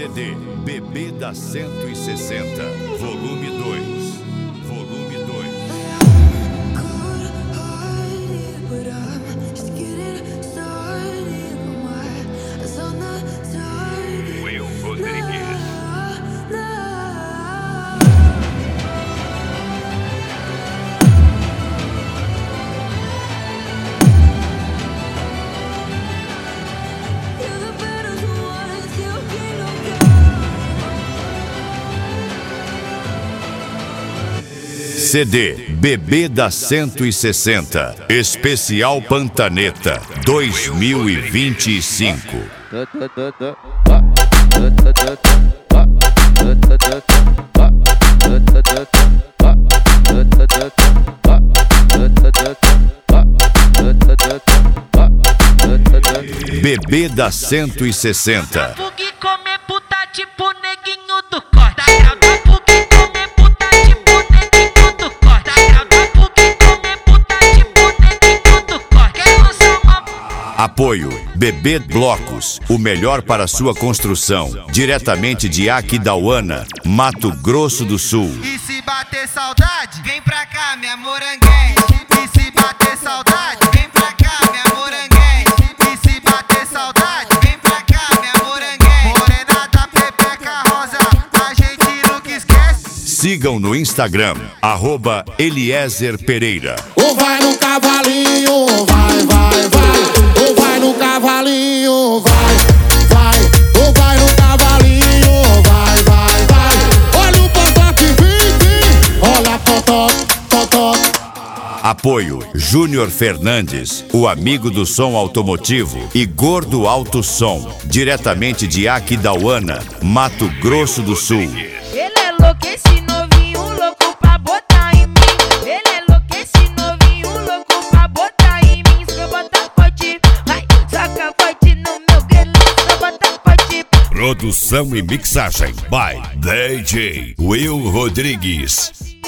CD Bebê da 160, volume 2. Volume 2. Will Rodrigues. CD Bebê da 160, especial Pantaneta 2025. Bebê da 160. Comer puta tipo neguinho do corte. Comer puta tipo neguinho do corte. Comer puta tipo neguinho do corte. Apoio Bebê Blocos, o melhor para sua construção. Diretamente de Aquidauana, Mato Grosso do Sul. E se bater saudade, vem pra cá, minha moranguete. E se bater saudade, vem pra cá, minha moranguete. E se bater saudade, vem pra cá, minha moranguete. Morena da pepeca rosa, a gente nunca esquece. Sigam no Instagram, @Eliezer Pereira. Ou vai no cavalinho, vai, vai, vai. Ou vai no cavalinho, vai, vai. Ou vai no cavalinho, vai, vai, vai. Olha o potoque, vem, vem. Olha potoque, potoque. Apoio Júnior Fernandes, o amigo do som automotivo, e Gordo Alto Som, diretamente de Aquidauana, Mato Grosso do Sul. Ele é louco, esse novinho louco pra botar em mim. Ele é louco, esse novinho louco pra botar em mim. Se eu botar forte, vai, saca forte no meu grelho. Se eu botar forte. Produção e mixagem by DJ Will Rodrigues.